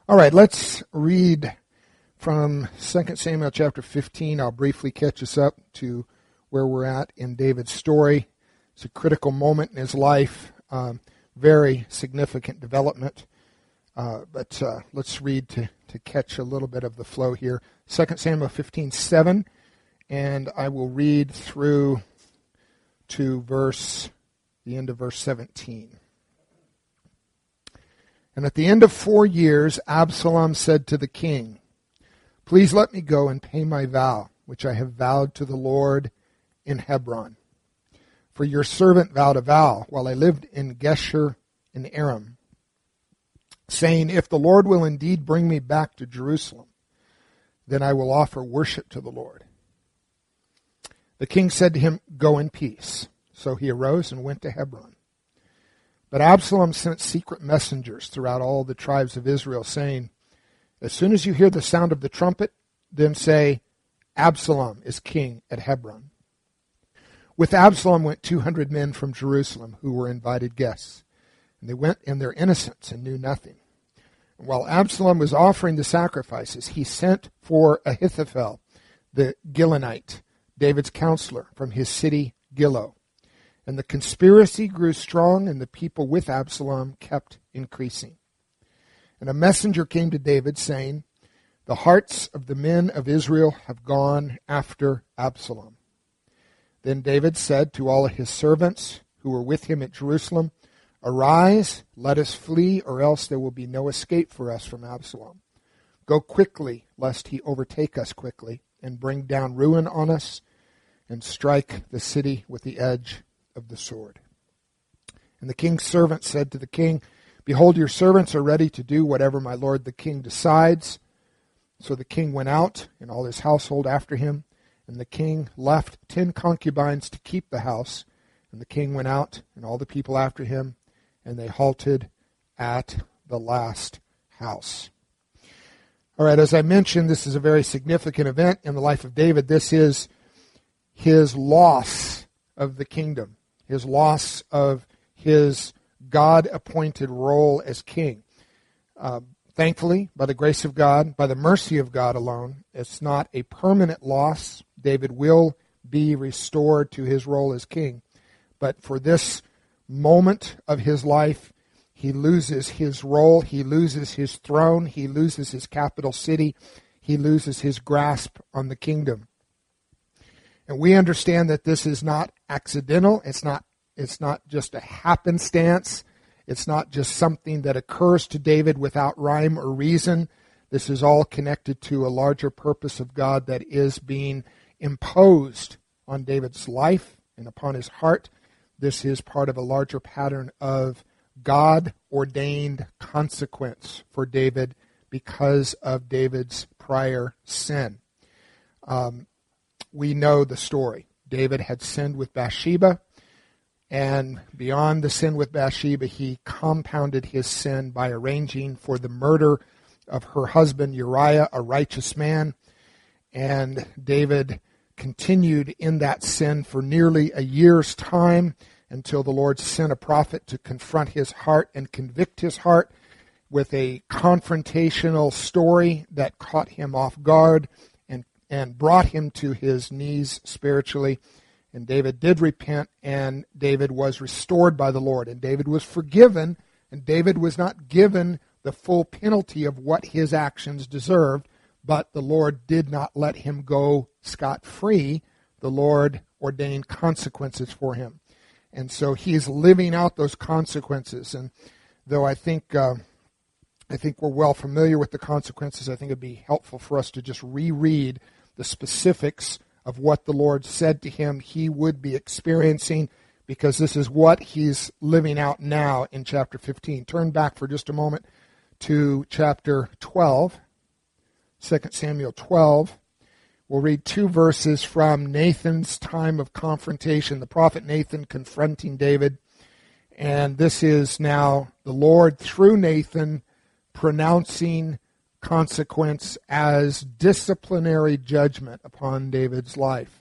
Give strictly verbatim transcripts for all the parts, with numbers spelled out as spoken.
All right, let's read from Second Samuel chapter fifteen. I'll briefly catch us up to where we're at in David's story. It's a critical moment in his life, um, very significant development. Uh, but uh, let's read to, to catch a little bit of the flow here. Second Samuel fifteen seven, and I will read through to verse, the end of verse seventeen. And at the end of four years, Absalom said to the king, "Please let me go and pay my vow, which I have vowed to the Lord in Hebron. For your servant vowed a vow while I lived in Geshur in Aram, saying, if the Lord will indeed bring me back to Jerusalem, then I will offer worship to the Lord." The king said to him, "Go in peace." So he arose and went to Hebron. But Absalom sent secret messengers throughout all the tribes of Israel, saying, "As soon as you hear the sound of the trumpet, then say, Absalom is king at Hebron." With Absalom went two hundred men from Jerusalem who were invited guests. And they went in their innocence and knew nothing. And while Absalom was offering the sacrifices, he sent for Ahithophel, the Gilonite, David's counselor, from his city Gilo. And the conspiracy grew strong, and the people with Absalom kept increasing. And a messenger came to David, saying, "The hearts of the men of Israel have gone after Absalom." Then David said to all of his servants who were with him at Jerusalem, "Arise, let us flee, or else there will be no escape for us from Absalom. Go quickly, lest he overtake us quickly, and bring down ruin on us, and strike the city with the edge of the sword." And the king's servant said to the king, "Behold, your servants are ready to do whatever my lord the king decides." So the king went out, and all his household after him, and the king left ten concubines to keep the house. And the king went out, and all the people after him, and they halted at the last house. All right, as I mentioned, this is a very significant event in the life of David. This is his loss of the kingdom, his loss of his God-appointed role as king. Uh, thankfully, by the grace of God, by the mercy of God alone, it's not a permanent loss. David will be restored to his role as king. But for this moment of his life, he loses his role, he loses his throne, he loses his capital city, he loses his grasp on the kingdom. And we understand that this is not accidental, it's not it's not just a happenstance, it's not just something that occurs to David without rhyme or reason. This is all connected to a larger purpose of God that is being imposed on David's life and upon his heart. This is part of a larger pattern of God-ordained consequence for David because of David's prior sin. Um, we know the story. David had sinned with Bathsheba, and beyond the sin with Bathsheba, he compounded his sin by arranging for the murder of her husband Uriah, a righteous man. And David continued in that sin for nearly a year's time until the Lord sent a prophet to confront his heart and convict his heart with a confrontational story that caught him off guard and, and brought him to his knees spiritually. And David did repent, and David was restored by the Lord. And David was forgiven, and David was not given the full penalty of what his actions deserved, but the Lord did not let him go scot-free. The Lord ordained consequences for him. And so he is living out those consequences. And though I think uh, I think we're well familiar with the consequences, I think it would be helpful for us to just reread the specifics of what the Lord said to him he would be experiencing, because this is what he's living out now in chapter fifteen. Turn back for just a moment to chapter twelve, Second Samuel twelve. We'll read two verses from Nathan's time of confrontation, the prophet Nathan confronting David. And this is now the Lord, through Nathan, pronouncing consequence as disciplinary judgment upon David's life.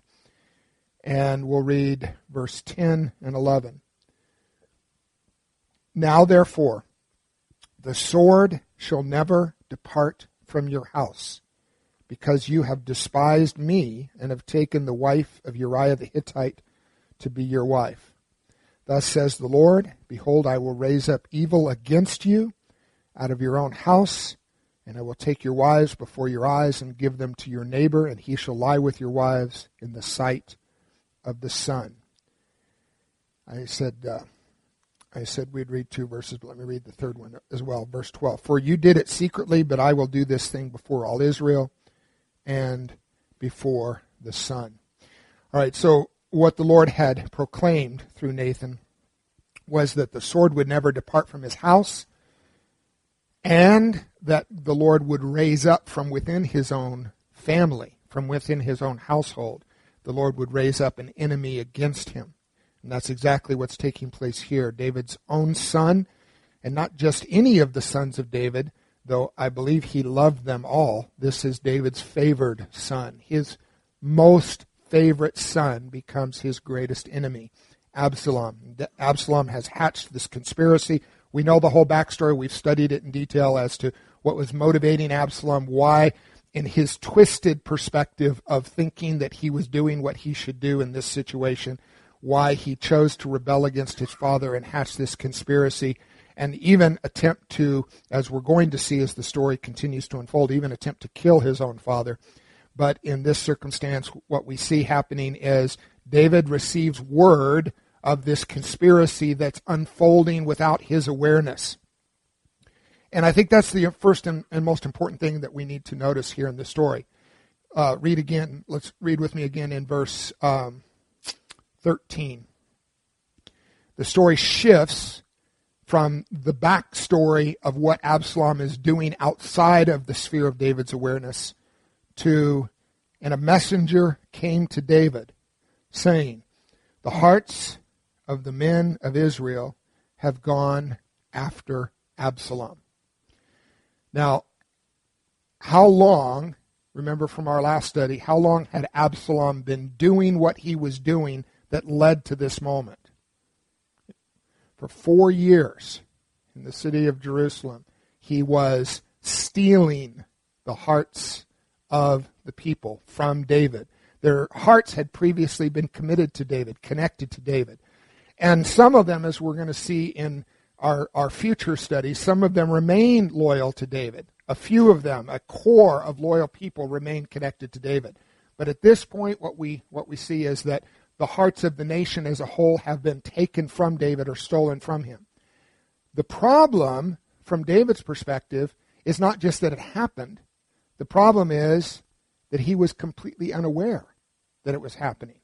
And we'll read verse ten and eleven. "Now therefore, the sword shall never depart from your house, because you have despised me and have taken the wife of Uriah the Hittite to be your wife. Thus says the Lord, behold, I will raise up evil against you out of your own house, and I will take your wives before your eyes and give them to your neighbor, and he shall lie with your wives in the sight of the sun. I said, uh, I said we'd read two verses, but let me read the third one as well, verse twelve. For you did it secretly, but I will do this thing before all Israel and before the sun. All right, so what the Lord had proclaimed through Nathan was that the sword would never depart from his house, and that the Lord would raise up from within his own family, from within his own household, the Lord would raise up an enemy against him. And that's exactly what's taking place here. David's own son, and not just any of the sons of David, though I believe he loved them all. This is David's favored son. His most favorite son becomes his greatest enemy, Absalom. Absalom has hatched this conspiracy. We know the whole backstory. We've studied it in detail as to what was motivating Absalom, why, in his twisted perspective of thinking that he was doing what he should do in this situation, why he chose to rebel against his father and hatch this conspiracy, and even attempt to, as we're going to see as the story continues to unfold, even attempt to kill his own father. But in this circumstance, what we see happening is David receives word of this conspiracy that's unfolding without his awareness. And I think that's the first and, and most important thing that we need to notice here in the story. Uh, read again. Let's read with me again in verse um, thirteen. The story shifts from the backstory of what Absalom is doing outside of the sphere of David's awareness to, and a messenger came to David saying, the hearts of the men of Israel have gone after Absalom. Now, how long, remember from our last study, how long had Absalom been doing what he was doing that led to this moment? For four years in the city of Jerusalem, he was stealing the hearts of the people from David. Their hearts had previously been committed to David, connected to David. And some of them, as we're going to see in our, our future studies, some of them remained loyal to David. A few of them, a core of loyal people, remained connected to David. But at this point, what we what we see is that the hearts of the nation as a whole have been taken from David or stolen from him. The problem, from David's perspective, is not just that it happened. The problem is that he was completely unaware that it was happening.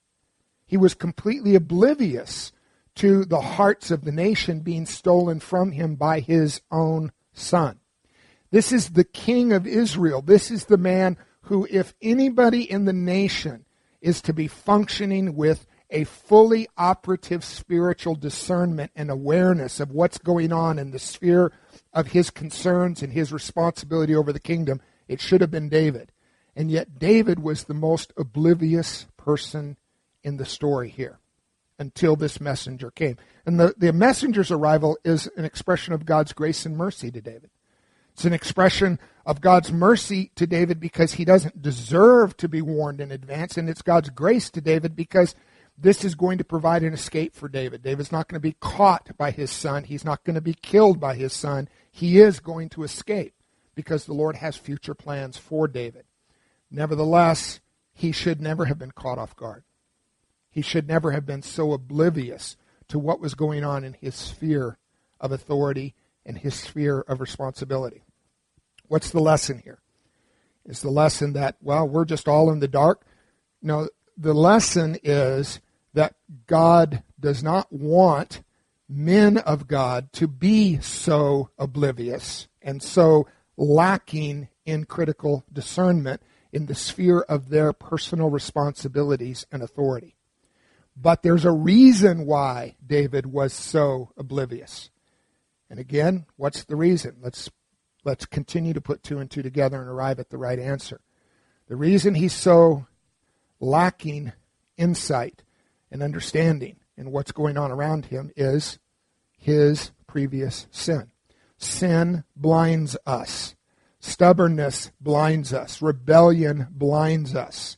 He was completely oblivious to the hearts of the nation being stolen from him by his own son. This is the king of Israel. This is the man who, if anybody in the nation is to be functioning with a fully operative spiritual discernment and awareness of what's going on in the sphere of his concerns and his responsibility over the kingdom, it should have been David. And yet David was the most oblivious person in the story here until this messenger came. And the, the messenger's arrival is an expression of God's grace and mercy to David. It's an expression of God's mercy to David because he doesn't deserve to be warned in advance, and it's God's grace to David because this is going to provide an escape for David. David's not going to be caught by his son. He's not going to be killed by his son. He is going to escape because the Lord has future plans for David. Nevertheless, he should never have been caught off guard. He should never have been so oblivious to what was going on in his sphere of authority and his sphere of responsibility. What's the lesson here? Is the lesson that, well, we're just all in the dark? No, the lesson is that God does not want men of God to be so oblivious and so lacking in critical discernment in the sphere of their personal responsibilities and authority. But there's a reason why David was so oblivious. And again, what's the reason? Let's let's continue to put two and two together and arrive at the right answer. The reason he's so lacking insight and understanding in what's going on around him is his previous sin. Sin blinds us. Stubbornness blinds us. Rebellion blinds us.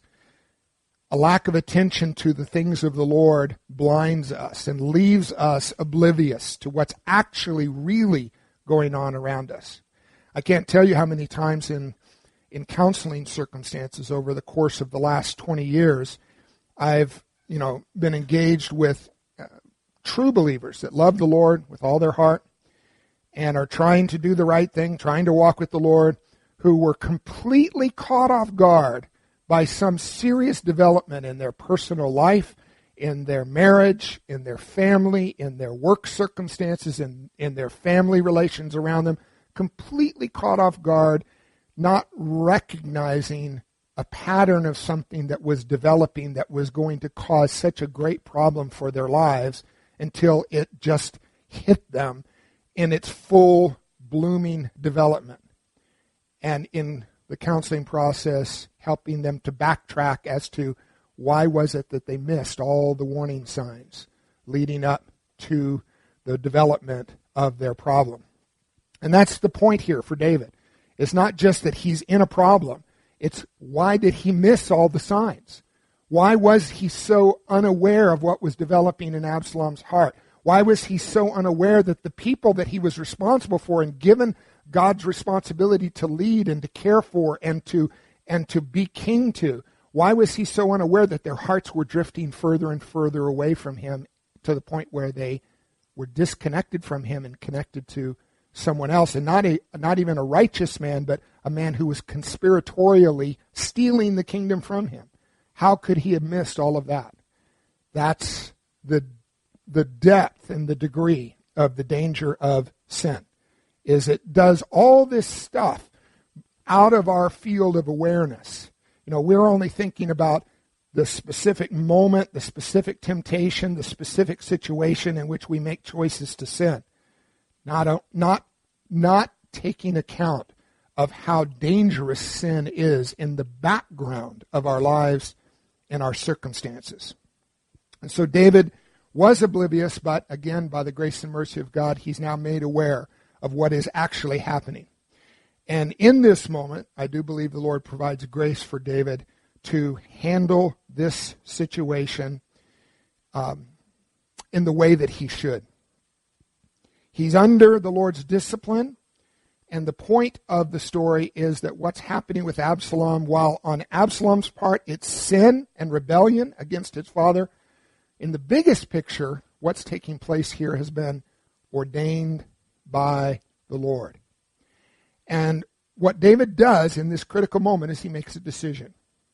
A lack of attention to the things of the Lord blinds us and leaves us oblivious to what's actually really going on around us. I can't tell you how many times in, in counseling circumstances over the course of the last twenty years, I've, you know, been engaged with uh, true believers that love the Lord with all their heart and are trying to do the right thing, trying to walk with the Lord, who were completely caught off guard by some serious development in their personal life, in their marriage, in their family, in their work circumstances, in, in their family relations around them, completely caught off guard, not recognizing a pattern of something that was developing that was going to cause such a great problem for their lives until it just hit them in its full blooming development. And in the counseling process, helping them to backtrack as to why was it that they missed all the warning signs leading up to the development of their problem. And that's the point here for David. It's not just that he's in a problem. It's why did he miss all the signs? Why was he so unaware of what was developing in Absalom's heart? Why was he so unaware that the people that he was responsible for and given God's responsibility to lead and to care for and to and to be king to, why was he so unaware that their hearts were drifting further and further away from him to the point where they were disconnected from him and connected to someone else, and not a not even a righteous man, but a man who was conspiratorially stealing the kingdom from him? How could he have missed all of that? That's the the depth and the degree of the danger of sin, is it does all this stuff out of our field of awareness. You know, we're only thinking about the specific moment, the specific temptation, the specific situation in which we make choices to sin. Not, not, not taking account of how dangerous sin is in the background of our lives and our circumstances. And so David was oblivious, but again, by the grace and mercy of God, he's now made aware of what is actually happening. And in this moment, I do believe the Lord provides grace for David to handle this situation um, in the way that he should. He's under the Lord's discipline, and the point of the story is that what's happening with Absalom, while on Absalom's part it's sin and rebellion against his father, in the biggest picture, what's taking place here has been ordained by the Lord. And what David does in this critical moment is he makes a decision.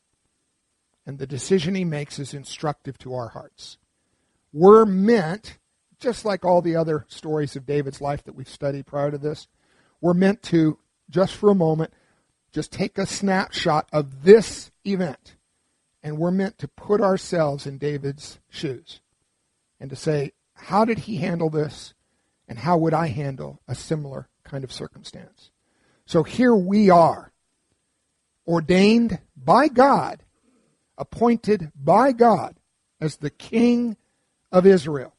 And the decision he makes is instructive to our hearts. We're meant, just like all the other stories of David's life that we've studied prior to this, we're meant to, just for a moment, just take a snapshot of this event. And we're meant to put ourselves in David's shoes and to say, how did he handle this? And how would I handle a similar kind of circumstance? So here we are, ordained by God, appointed by God as the king of Israel.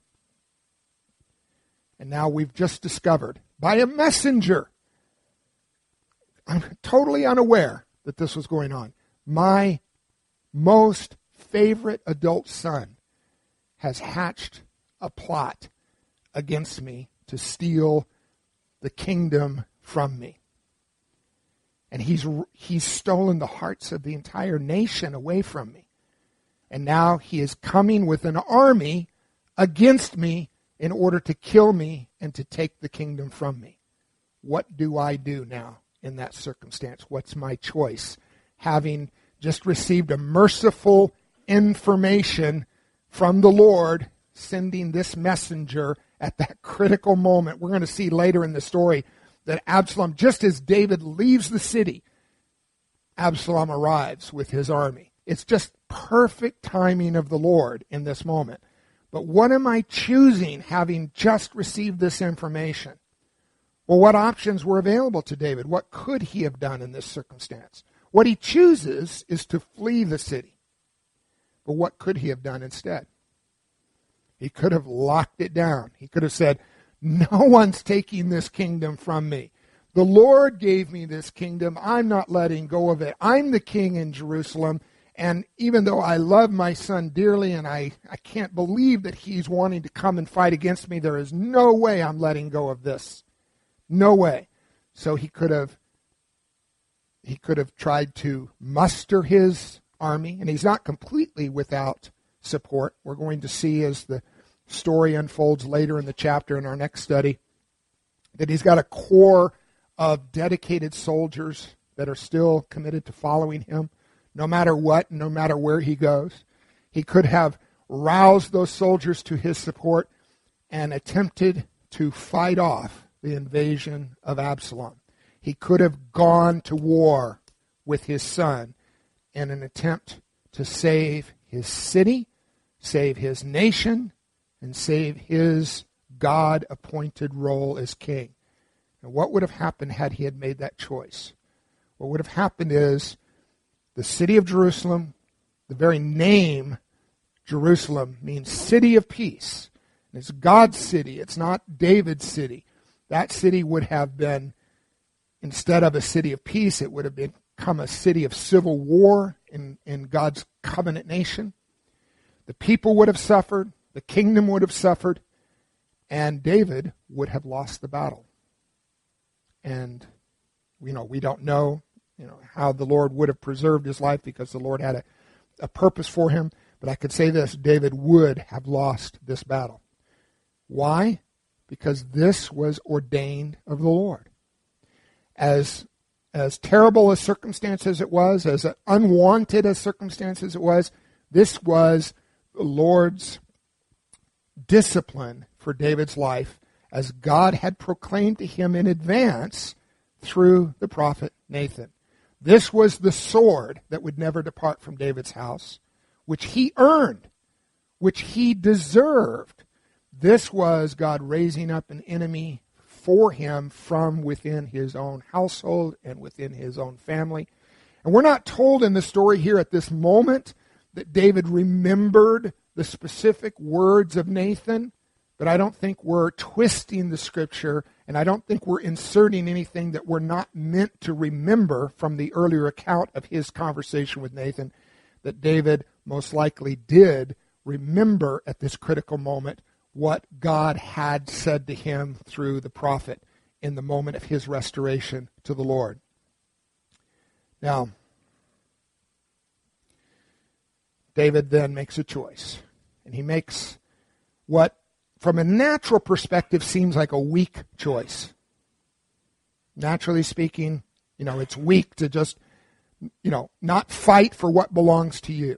And now we've just discovered by a messenger, I'm totally unaware that this was going on, my most favorite adult son has hatched a plot against me to steal the kingdom from me. And he's he's stolen the hearts of the entire nation away from me. And now he is coming with an army against me in order to kill me and to take the kingdom from me. What do I do now in that circumstance? What's my choice? Having just received a merciful information from the Lord, sending this messenger at that critical moment. We're going to see later in the story that Absalom, just as David leaves the city, Absalom arrives with his army. It's just perfect timing of the Lord in this moment. But what am I choosing, having just received this information? Well, what options were available to David? What could he have done in this circumstance? What he chooses is to flee the city. But what could he have done instead? He could have locked it down. He could have said, no one's taking this kingdom from me. The Lord gave me this kingdom. I'm not letting go of it. I'm the king in Jerusalem. And even though I love my son dearly and I, I can't believe that he's wanting to come and fight against me, there is no way I'm letting go of this. No way. So he could have he could have tried to muster his army, and he's not completely without support. We're going to see as the story unfolds later in the chapter in our next study that he's got a core of dedicated soldiers that are still committed to following him, no matter what, no matter where he goes. He could have roused those soldiers to his support and attempted to fight off the invasion of Absalom. He could have gone to war with his son in an attempt to save his city, save his nation, and save his God-appointed role as king. And what would have happened had he had made that choice? What would have happened is the city of Jerusalem, the very name Jerusalem means city of peace. And it's God's city. It's not David's city. That city would have been, instead of a city of peace, it would have become a city of civil war in, in God's covenant nation. The people would have suffered. The kingdom would have suffered. And David would have lost the battle. And, you know, we don't know, you know, how the Lord would have preserved his life because the Lord had a, a purpose for him. But I could say this, David would have lost this battle. Why? Because this was ordained of the Lord. As, as terrible as circumstances it was, as unwanted as circumstances it was, this was the Lord's discipline for David's life, as God had proclaimed to him in advance through the prophet Nathan. This was the sword that would never depart from David's house, which he earned, which he deserved. This was God raising up an enemy for him from within his own household and within his own family. And we're not told in the story here at this moment that David remembered the specific words of Nathan, but I don't think we're twisting the scripture, and I don't think we're inserting anything that we're not meant to remember from the earlier account of his conversation with Nathan, that David most likely did remember at this critical moment what God had said to him through the prophet in the moment of his restoration to the Lord. Now, David then makes a choice, and he makes what from a natural perspective seems like a weak choice. Naturally speaking, you know, it's weak to just, you know, not fight for what belongs to you.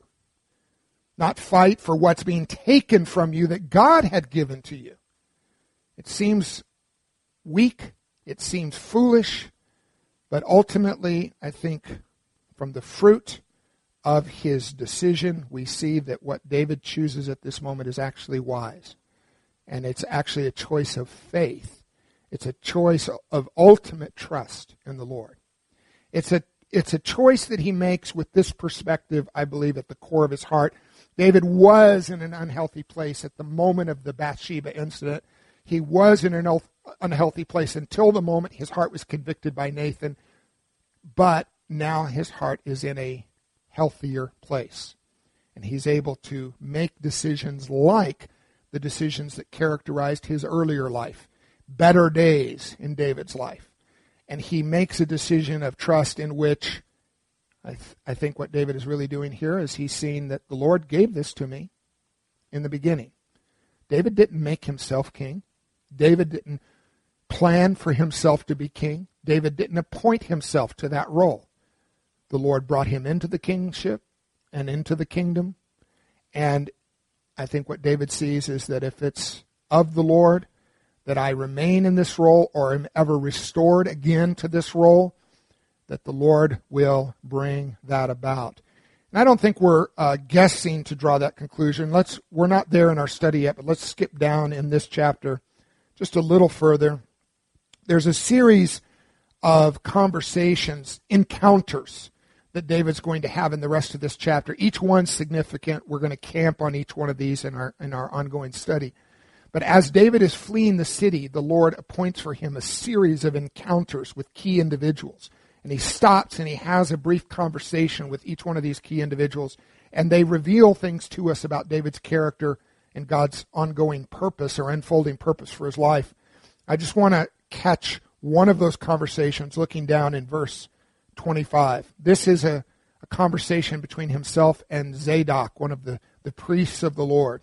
Not fight for what's being taken from you that God had given to you. It seems weak. It seems foolish. But ultimately, I think from the fruit of his decision, we see that what David chooses at this moment is actually wise. And it's actually a choice of faith. It's a choice of ultimate trust in the Lord. It's a, it's a choice that he makes with this perspective, I believe, at the core of his heart. David was in an unhealthy place at the moment of the Bathsheba incident. He was in an unhealthy place until the moment his heart was convicted by Nathan. But now his heart is in a healthier place. And he's able to make decisions like the decisions that characterized his earlier life. Better days in David's life. And he makes a decision of trust in which I, th- I think what David is really doing here is he's seeing that the Lord gave this to me in the beginning. David didn't make himself king. David didn't plan for himself to be king. David didn't appoint himself to that role. The Lord brought him into the kingship and into the kingdom. And I think what David sees is that if it's of the Lord, that I remain in this role or am ever restored again to this role, that the Lord will bring that about. And I don't think we're uh, guessing to draw that conclusion. Let's we're not there in our study yet, but let's skip down in this chapter just a little further. There's a series of conversations, encounters, that David's going to have in the rest of this chapter. Each one's significant. We're going to camp on each one of these in our in our ongoing study. But as David is fleeing the city, the Lord appoints for him a series of encounters with key individuals. And he stops and he has a brief conversation with each one of these key individuals. And they reveal things to us about David's character and God's ongoing purpose or unfolding purpose for his life. I just want to catch one of those conversations looking down in verse twenty-five. This is a, a conversation between himself and Zadok, one of the, the priests of the Lord.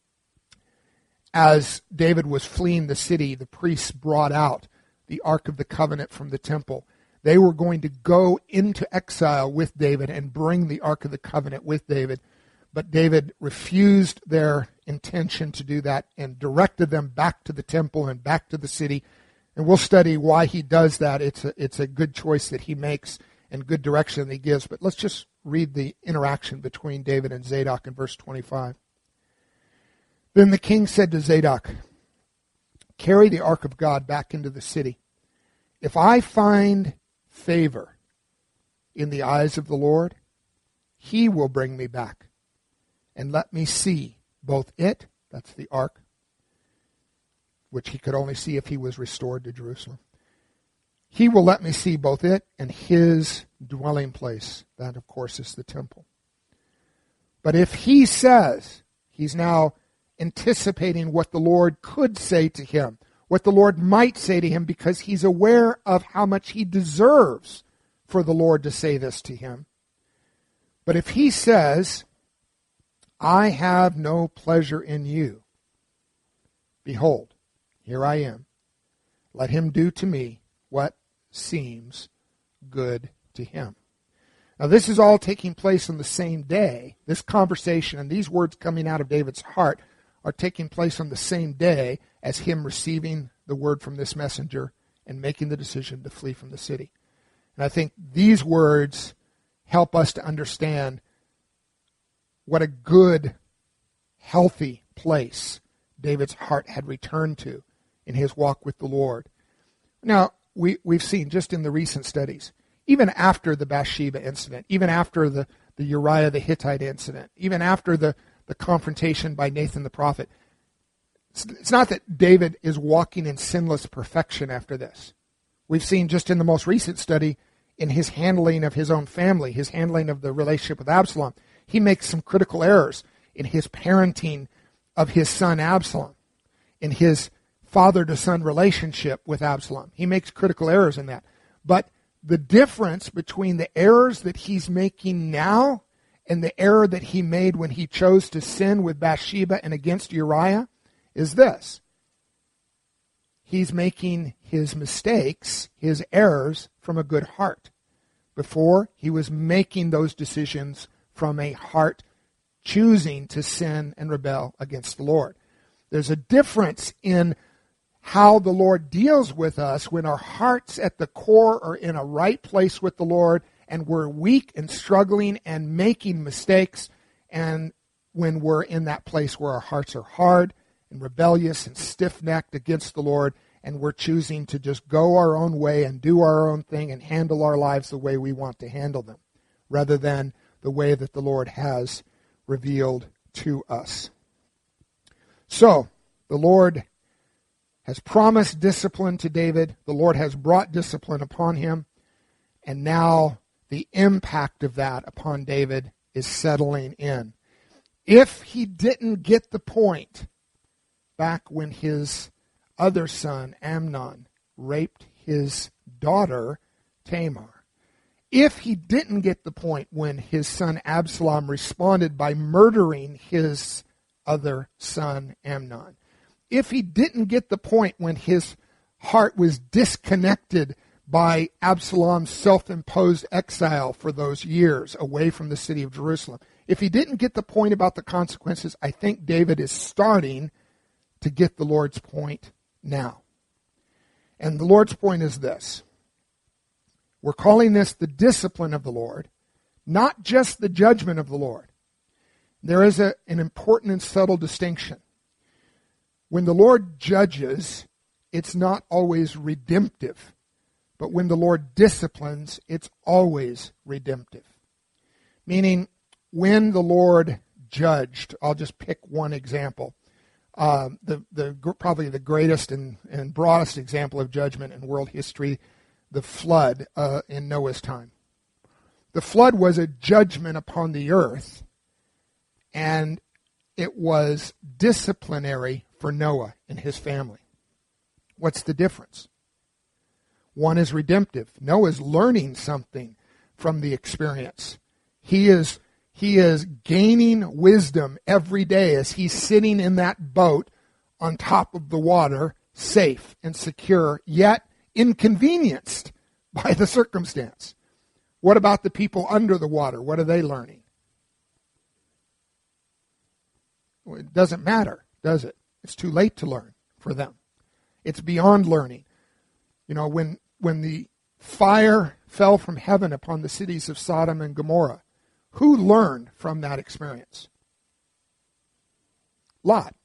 As David was fleeing the city, the priests brought out the Ark of the Covenant from the temple. They were going to go into exile with David and bring the Ark of the Covenant with David. But David refused their intention to do that and directed them back to the temple and back to the city. And we'll study why he does that. It's a, it's a good choice that he makes and good direction that he gives. But let's just read the interaction between David and Zadok in verse twenty-five. Then the king said to Zadok, "Carry the ark of God back into the city. If I find favor in the eyes of the Lord, he will bring me back and let me see both it," that's the ark, which he could only see if he was restored to Jerusalem. "He will let me see both it and his dwelling place." That, of course, is the temple. "But if he says," he's now anticipating what the Lord could say to him, what the Lord might say to him, because he's aware of how much he deserves for the Lord to say this to him. "But if he says, I have no pleasure in you, behold, here I am. Let him do to me what seems good to him." Now, this is all taking place on the same day. This conversation and these words coming out of David's heart are taking place on the same day as him receiving the word from this messenger and making the decision to flee from the city. And I think these words help us to understand what a good, healthy place David's heart had returned to in his walk with the Lord. Now, we, we've seen just in the recent studies, even after the Bathsheba incident, even after the, the Uriah the Hittite incident, even after the, the confrontation by Nathan the prophet, it's, it's not that David is walking in sinless perfection after this. We've seen just in the most recent study in his handling of his own family, his handling of the relationship with Absalom, he makes some critical errors in his parenting of his son Absalom, in his father-to-son relationship with Absalom. He makes critical errors in that. But the difference between the errors that he's making now and the error that he made when he chose to sin with Bathsheba and against Uriah is this. He's making his mistakes, his errors, from a good heart. Before, he was making those decisions from a heart choosing to sin and rebel against the Lord. There's a difference in how the Lord deals with us when our hearts at the core are in a right place with the Lord and we're weak and struggling and making mistakes, and when we're in that place where our hearts are hard and rebellious and stiff-necked against the Lord, and we're choosing to just go our own way and do our own thing and handle our lives the way we want to handle them, rather than the way that the Lord has revealed to us. So, the Lord has promised discipline to David. The Lord has brought discipline upon him. And now the impact of that upon David is settling in. If he didn't get the point back when his other son, Amnon, raped his daughter, Tamar, if he didn't get the point when his son Absalom responded by murdering his other son, Amnon, if he didn't get the point when his heart was disconnected by Absalom's self-imposed exile for those years away from the city of Jerusalem, if he didn't get the point about the consequences, I think David is starting to get the Lord's point now. And the Lord's point is this. We're calling this the discipline of the Lord, not just the judgment of the Lord. There is a, an important and subtle distinction. When the Lord judges, it's not always redemptive. But when the Lord disciplines, it's always redemptive. Meaning, when the Lord judged, I'll just pick one example. um, the, the probably the greatest and, and broadest example of judgment in world history, the flood uh, in Noah's time. The flood was a judgment upon the earth, and it was disciplinary for Noah and his family. What's the difference? One is redemptive. Noah's learning something from the experience. He is he is gaining wisdom every day as he's sitting in that boat on top of the water, safe and secure, yet inconvenienced by the circumstance. What about the people under the water? What are they learning? Well, it doesn't matter, does it? It's too late to learn for them. It's beyond learning. You know, when when the fire fell from heaven upon the cities of Sodom and Gomorrah, who learned from that experience? Lot.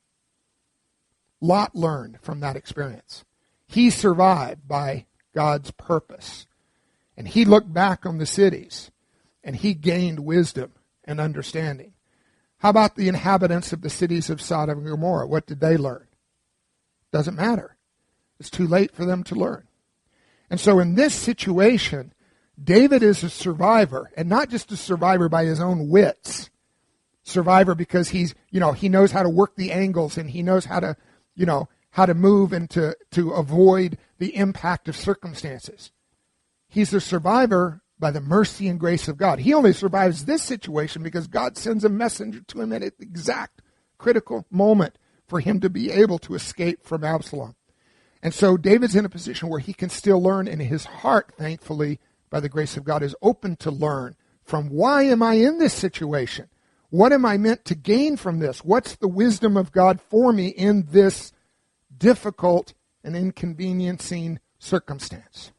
Lot learned from that experience. He survived by God's purpose. And he looked back on the cities, and he gained wisdom and understanding. How about the inhabitants of the cities of Sodom and Gomorrah? What did they learn? Doesn't matter. It's too late for them to learn. And so in this situation, David is a survivor, and not just a survivor by his own wits. Survivor because he's, you know, he knows how to work the angles, and he knows how to, you know, how to move and to, to avoid the impact of circumstances. He's a survivor by the mercy and grace of God. He only survives this situation because God sends a messenger to him at the exact critical moment for him to be able to escape from Absalom. And so David's in a position where he can still learn, and his heart, thankfully, by the grace of God, is open to learn from why am I in this situation? What am I meant to gain from this? What's the wisdom of God for me in this difficult and inconveniencing circumstance?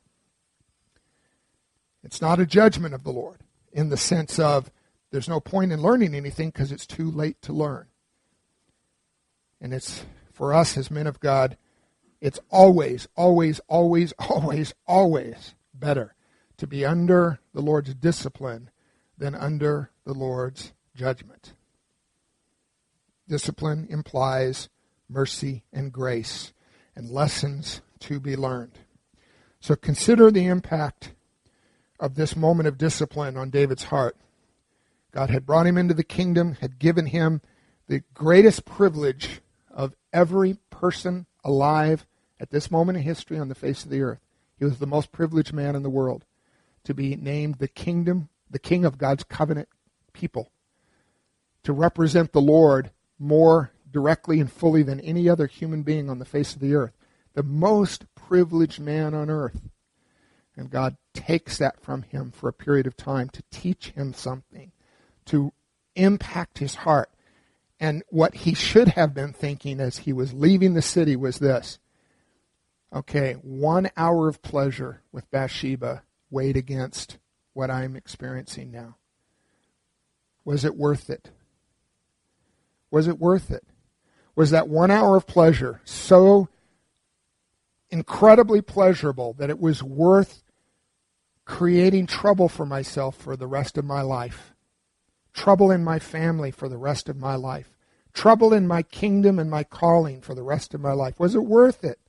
It's not a judgment of the Lord in the sense of there's no point in learning anything because it's too late to learn. And it's, for us as men of God, it's always, always, always, always, always better to be under the Lord's discipline than under the Lord's judgment. Discipline implies mercy and grace and lessons to be learned. So consider the impact of this moment of discipline on David's heart. God had brought him into the kingdom, had given him the greatest privilege of every person alive at this moment in history on the face of the earth. He was the most privileged man in the world to be named the kingdom, the king of God's covenant people, to represent the Lord more directly and fully than any other human being on the face of the earth. The most privileged man on earth. And God takes that from him for a period of time to teach him something, to impact his heart. And what he should have been thinking as he was leaving the city was this. Okay, one hour of pleasure with Bathsheba weighed against what I'm experiencing now. Was it worth it? Was it worth it? Was that one hour of pleasure so incredibly pleasurable that it was worth creating trouble for myself for the rest of my life? Trouble in my family for the rest of my life? Trouble in my kingdom and my calling for the rest of my life? Was it worth it?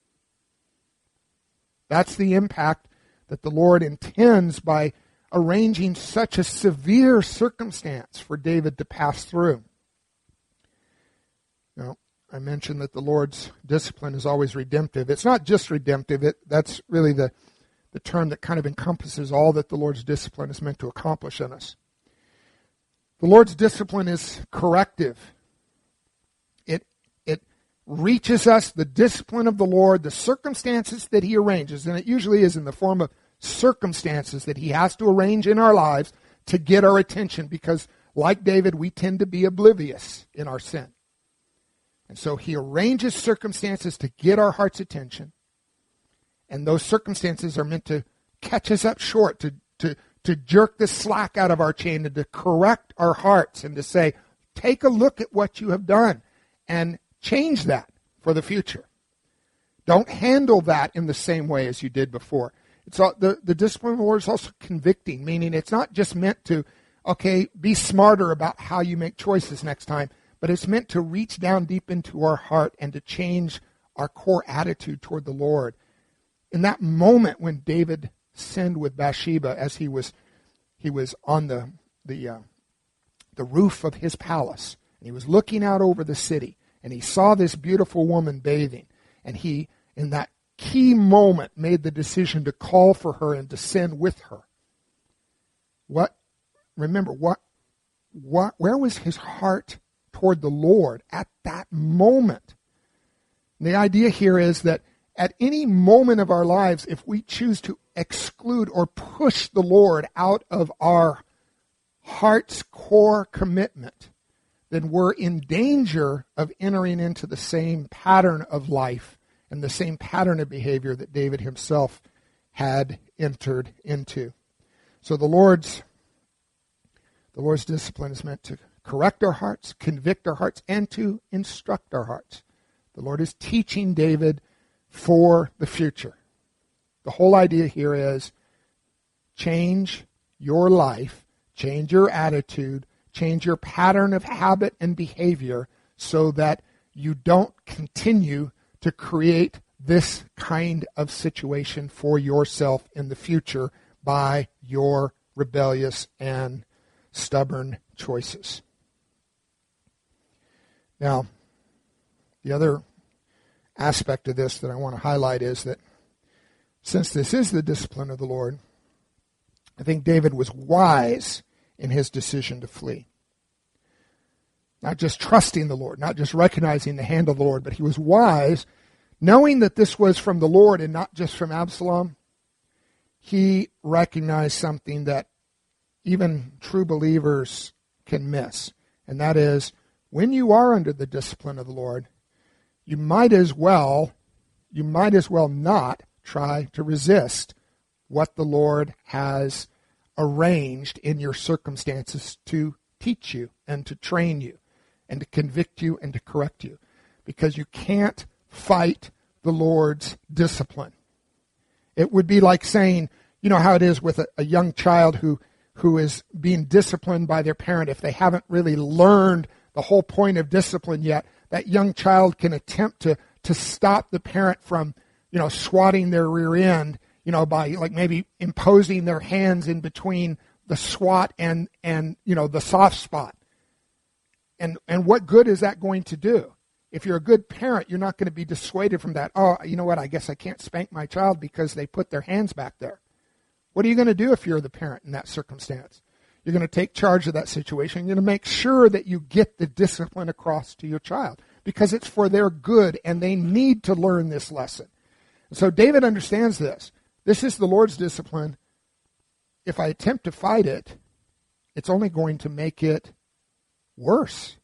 That's the impact that the Lord intends by arranging such a severe circumstance for David to pass through. Now, I mentioned that the Lord's discipline is always redemptive. It's not just redemptive. It, that's really the, the term that kind of encompasses all that the Lord's discipline is meant to accomplish in us. The Lord's discipline is corrective. It, it reaches us, the discipline of the Lord, the circumstances that He arranges, and it usually is in the form of circumstances that He has to arrange in our lives to get our attention, because like David, we tend to be oblivious in our sin. And so He arranges circumstances to get our heart's attention, and those circumstances are meant to catch us up short, to, to, to jerk the slack out of our chain, and to correct our hearts, and to say, take a look at what you have done and change that for the future. Don't handle that in the same way as you did before. It's all, the, the discipline of the Lord is also convicting, meaning it's not just meant to, okay, be smarter about how you make choices next time, but it's meant to reach down deep into our heart and to change our core attitude toward the Lord. In that moment when David sinned with Bathsheba, as he was he was on the the uh, the roof of his palace, and he was looking out over the city, and he saw this beautiful woman bathing, and he, in that key moment, made the decision to call for her and to sin with her. What? Remember, what? What? Where was his heart toward the Lord at that moment? And the idea here is that at any moment of our lives, if we choose to exclude or push the Lord out of our heart's core commitment, then we're in danger of entering into the same pattern of life and the same pattern of behavior that David himself had entered into. So the Lord's the Lord's discipline is meant to correct our hearts, convict our hearts, and to instruct our hearts. The Lord is teaching David for the future. The whole idea here is change your life, change your attitude, change your pattern of habit and behavior so that you don't continue to create this kind of situation for yourself in the future by your rebellious and stubborn choices. Now, the other aspect of this that I want to highlight is that since this is the discipline of the Lord, I think David was wise in his decision to flee. Not just trusting the Lord, not just recognizing the hand of the Lord, but he was wise, knowing that this was from the Lord and not just from Absalom. He recognized something that even true believers can miss, and that is when you are under the discipline of the Lord, you might as well, you might as well not try to resist what the Lord has arranged in your circumstances to teach you and to train you and to convict you and to correct you, because you can't fight the Lord's discipline. It would be like saying, you know how it is with a, a young child who who is being disciplined by their parent. If they haven't really learned the whole point of discipline yet, that young child can attempt to to stop the parent from, you know, swatting their rear end, you know, by like maybe imposing their hands in between the swat and, and you know, the soft spot. And and what good is that going to do? If you're a good parent, you're not going to be dissuaded from that. Oh, you know what, I guess I can't spank my child because they put their hands back there. What are you going to do if you're the parent in that circumstance? You're going to take charge of that situation. You're going to make sure that you get the discipline across to your child because it's for their good and they need to learn this lesson. And so David understands this. This is the Lord's discipline. If I attempt to fight it, it's only going to make it worse.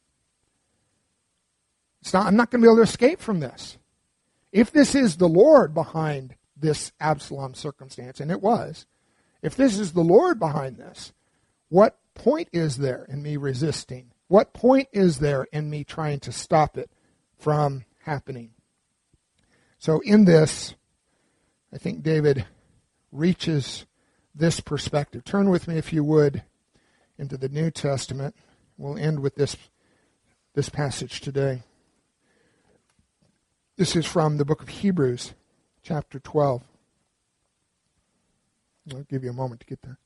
It's not, I'm not going to be able to escape from this. If this is the Lord behind this Absalom circumstance, and it was, if this is the Lord behind this, what point is there in me resisting? What point is there in me trying to stop it from happening? So in this, I think David reaches this perspective. Turn with me, if you would, into the New Testament. We'll end with this, this passage today. This is from the book of Hebrews, chapter twelve. I'll give you a moment to get there.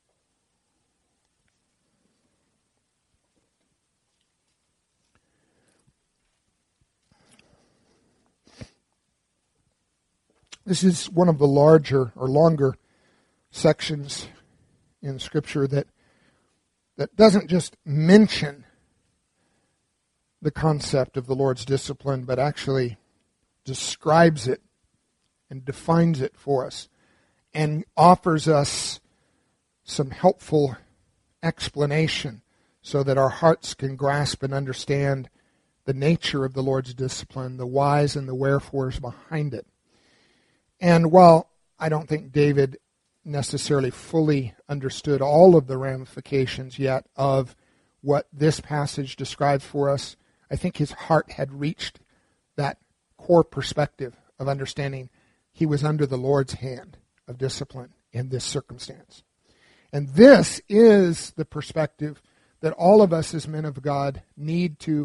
This is one of the larger or longer sections in Scripture that that doesn't just mention the concept of the Lord's discipline, but actually describes it and defines it for us and offers us some helpful explanation so that our hearts can grasp and understand the nature of the Lord's discipline, the whys and the wherefores behind it. And while I don't think David necessarily fully understood all of the ramifications yet of what this passage describes for us, I think his heart had reached that core perspective of understanding he was under the Lord's hand of discipline in this circumstance. And this is the perspective that all of us as men of God need to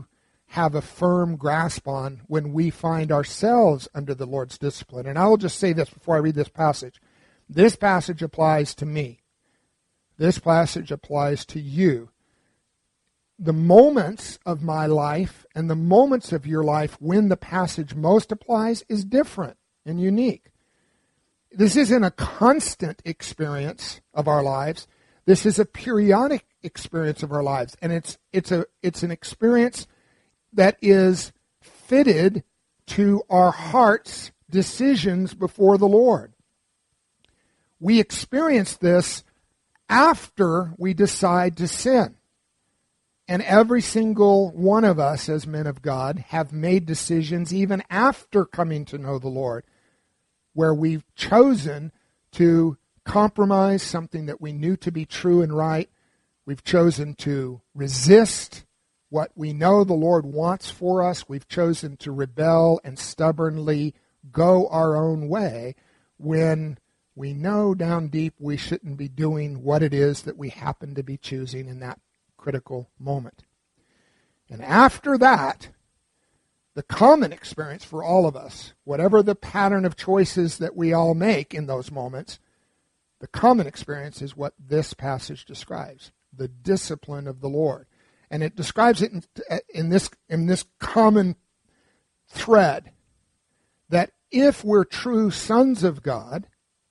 have a firm grasp on when we find ourselves under the Lord's discipline. And I will just say this before I read this passage. This passage applies to me. This passage applies to you. The moments of my life and the moments of your life when the passage most applies is different and unique. This isn't a constant experience of our lives. This is a periodic experience of our lives. And it's it's a it's an experience that is fitted to our heart's decisions before the Lord. We experience this after we decide to sin. And every single one of us as men of God have made decisions even after coming to know the Lord, where we've chosen to compromise something that we knew to be true and right. We've chosen to resist what we know the Lord wants for us. We've chosen to rebel and stubbornly go our own way when we know down deep we shouldn't be doing what it is that we happen to be choosing in that critical moment. And after that, the common experience for all of us, whatever the pattern of choices that we all make in those moments, the common experience is what this passage describes, the discipline of the Lord. And it describes it in, in this in this common thread that if we're true sons of God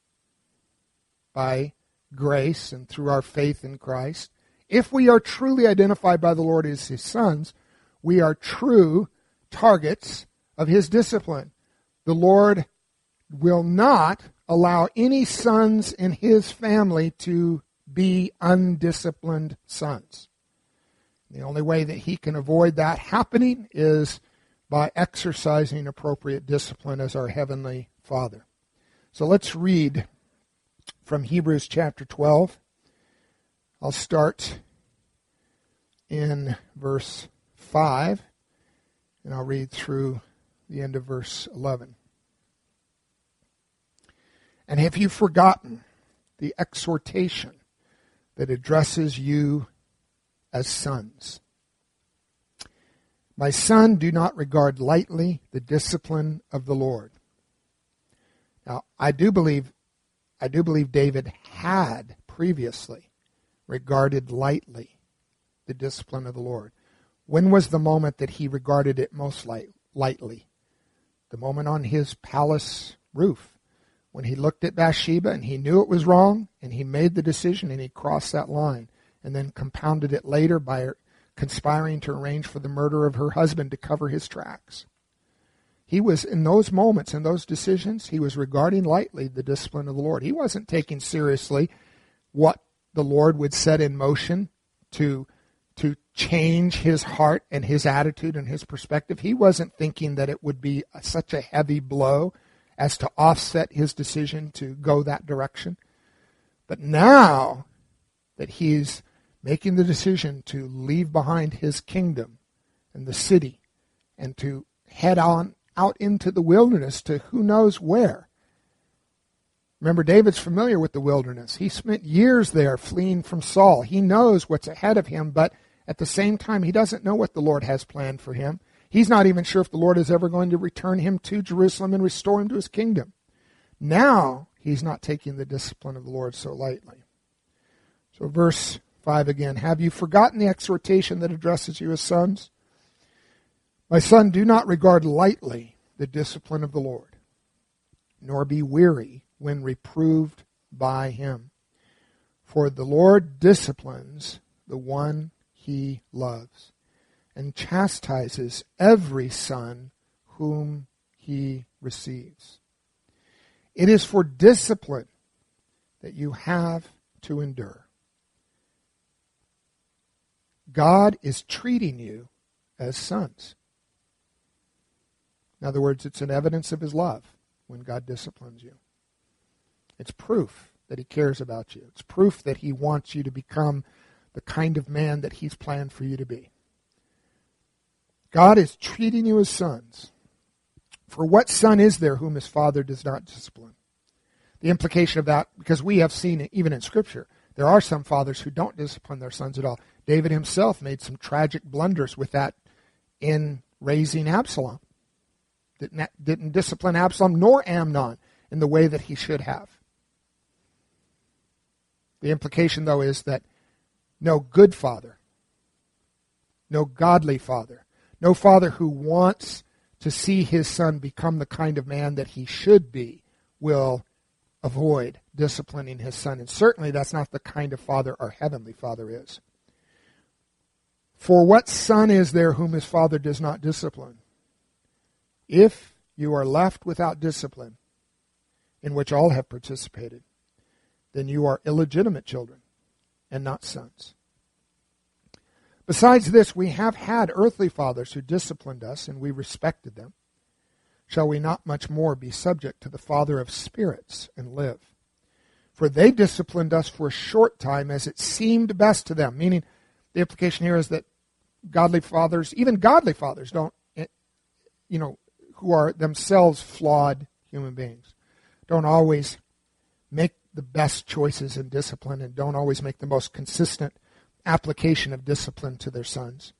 by grace and through our faith in Christ, if we are truly identified by the Lord as His sons, we are true targets of His discipline. The Lord will not allow any sons in His family to be undisciplined sons. The only way that He can avoid that happening is by exercising appropriate discipline as our Heavenly Father. So let's read from Hebrews chapter twelve. I'll start in verse five, and I'll read through the end of verse eleven. And have you forgotten the exhortation that addresses you as sons? My son, do not regard lightly the discipline of the Lord. Now, I do believe, I do believe David had previously regarded lightly the discipline of the Lord. When was the moment that he regarded it most light, lightly? The moment on his palace roof, when he looked at Bathsheba and he knew it was wrong, and he made the decision and he crossed that line, and then compounded it later by conspiring to arrange for the murder of her husband to cover his tracks. He was, in those moments, in those decisions, he was regarding lightly the discipline of the Lord. He wasn't taking seriously what the Lord would set in motion to, to change his heart and his attitude and his perspective. He wasn't thinking that it would be such a heavy blow as to offset his decision to go that direction. But now that he's making the decision to leave behind his kingdom and the city and to head on out into the wilderness to who knows where. Remember, David's familiar with the wilderness. He spent years there fleeing from Saul. He knows what's ahead of him, but at the same time, he doesn't know what the Lord has planned for him. He's not even sure if the Lord is ever going to return him to Jerusalem and restore him to his kingdom. Now, he's not taking the discipline of the Lord so lightly. So verse five again. Have you forgotten the exhortation that addresses you as sons? My son, do not regard lightly the discipline of the Lord, nor be weary when reproved by him. For the Lord disciplines the one he loves, and chastises every son whom he receives. It is for discipline that you have to endure. God is treating you as sons. In other words, it's an evidence of his love when God disciplines you. It's proof that he cares about you. It's proof that he wants you to become the kind of man that he's planned for you to be. God is treating you as sons. For what son is there whom his father does not discipline? The implication of that, because we have seen it even in Scripture, there are some fathers who don't discipline their sons at all. David himself made some tragic blunders with that in raising Absalom. Didn't, didn't discipline Absalom nor Amnon in the way that he should have. The implication, though, is that no good father, no godly father, no father who wants to see his son become the kind of man that he should be will avoid disciplining his son. And certainly that's not the kind of father our heavenly Father is. For what son is there whom his father does not discipline? If you are left without discipline, in which all have participated, then you are illegitimate children and not sons. Besides this, we have had earthly fathers who disciplined us, and we respected them. Shall we not much more be subject to the Father of spirits and live? For they disciplined us for a short time as it seemed best to them. Meaning, the implication here is that godly fathers, even godly fathers, don't, you know, who are themselves flawed human beings, don't always make the best choices in discipline and don't always make the most consistent application of discipline to their sons.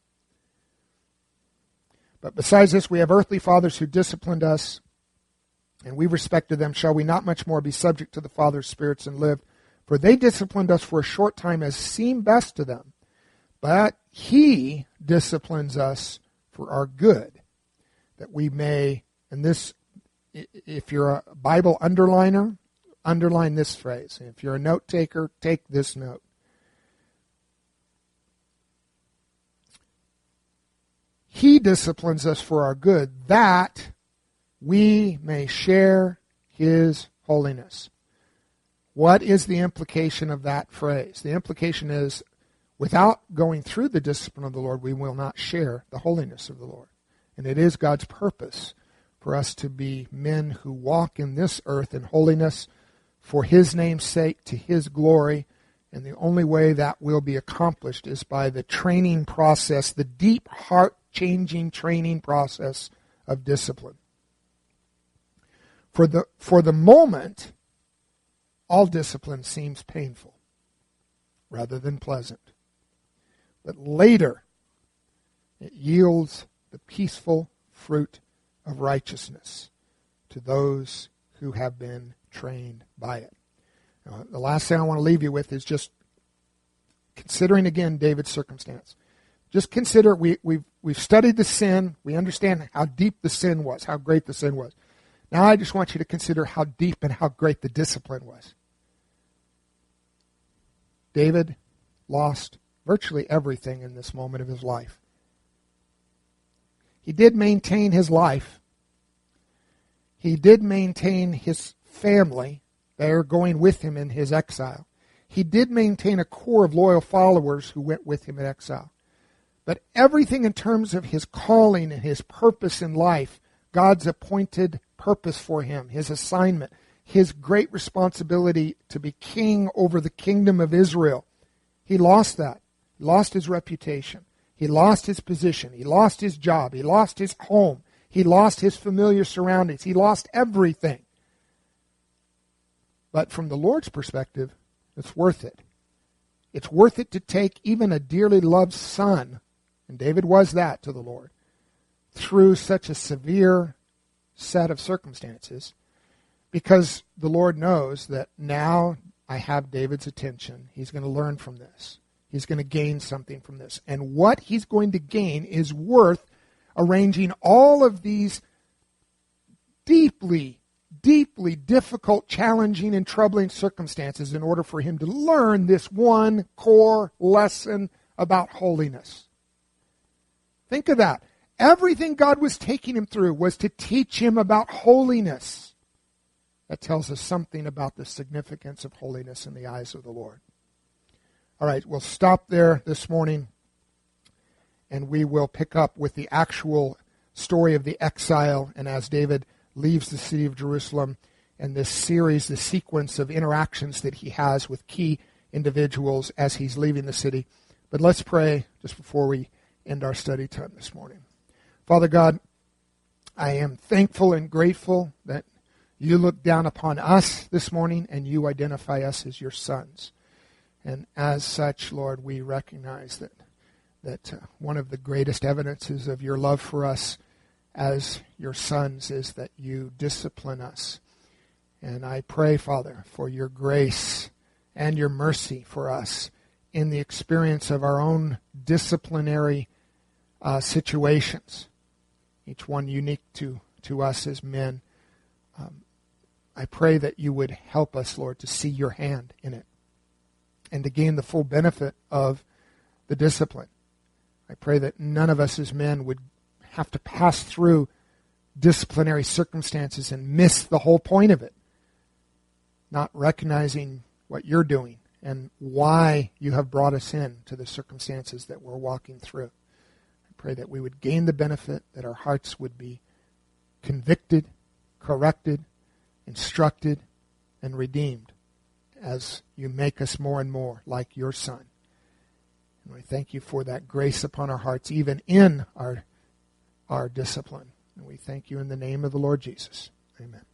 But besides this, we have earthly fathers who disciplined us, and we respected them. Shall we not much more be subject to the Father's spirits and live? For they disciplined us for a short time as seemed best to them. But he disciplines us for our good, that we may, and this, if you're a Bible underliner, underline this phrase. If you're a note taker, take this note. He disciplines us for our good, that we may share his holiness. What is the implication of that phrase? The implication is, without going through the discipline of the Lord, we will not share the holiness of the Lord. And it is God's purpose for us to be men who walk in this earth in holiness for his name's sake, to his glory. And the only way that will be accomplished is by the training process, the deep heart-changing training process of discipline. For the, for the moment, all discipline seems painful rather than pleasant. But later, it yields the peaceful fruit of righteousness to those who have been trained by it. Now, the last thing I want to leave you with is just considering again David's circumstance. Just consider, we, we've, we've studied the sin. We understand how deep the sin was, how great the sin was. Now I just want you to consider how deep and how great the discipline was. David lost virtually everything in this moment of his life. He did maintain his life. He did maintain his family. They are going with him in his exile. He did maintain a core of loyal followers who went with him in exile. But everything in terms of his calling and his purpose in life, God's appointed purpose for him, his assignment, his great responsibility to be king over the kingdom of Israel, he lost that. He lost his reputation. He lost his position. He lost his job. He lost his home. He lost his familiar surroundings. He lost everything. But from the Lord's perspective, it's worth it. It's worth it to take even a dearly loved son, and David was that to the Lord, through such a severe set of circumstances, because the Lord knows that now I have David's attention. He's going to learn from this. He's going to gain something from this. And what he's going to gain is worth arranging all of these deeply, deeply difficult, challenging, and troubling circumstances in order for him to learn this one core lesson about holiness. Think of that. Everything God was taking him through was to teach him about holiness. That tells us something about the significance of holiness in the eyes of the Lord. All right, we'll stop there this morning, and we will pick up with the actual story of the exile, and as David leaves the city of Jerusalem, and this series, the sequence of interactions that he has with key individuals as he's leaving the city. But let's pray just before we end our study time this morning. Father God, I am thankful and grateful that you look down upon us this morning and you identify us as your sons. And as such, Lord, we recognize that that uh, one of the greatest evidences of your love for us as your sons is that you discipline us. And I pray, Father, for your grace and your mercy for us in the experience of our own disciplinary uh, situations, each one unique to, to us as men. Um, I pray that you would help us, Lord, to see your hand in it and to gain the full benefit of the discipline. I pray that none of us as men would have to pass through disciplinary circumstances and miss the whole point of it, not recognizing what you're doing and why you have brought us in to the circumstances that we're walking through. I pray that we would gain the benefit, that our hearts would be convicted, corrected, instructed, and redeemed as you make us more and more like your Son. And we thank you for that grace upon our hearts, even in our, our discipline. And we thank you in the name of the Lord Jesus. Amen.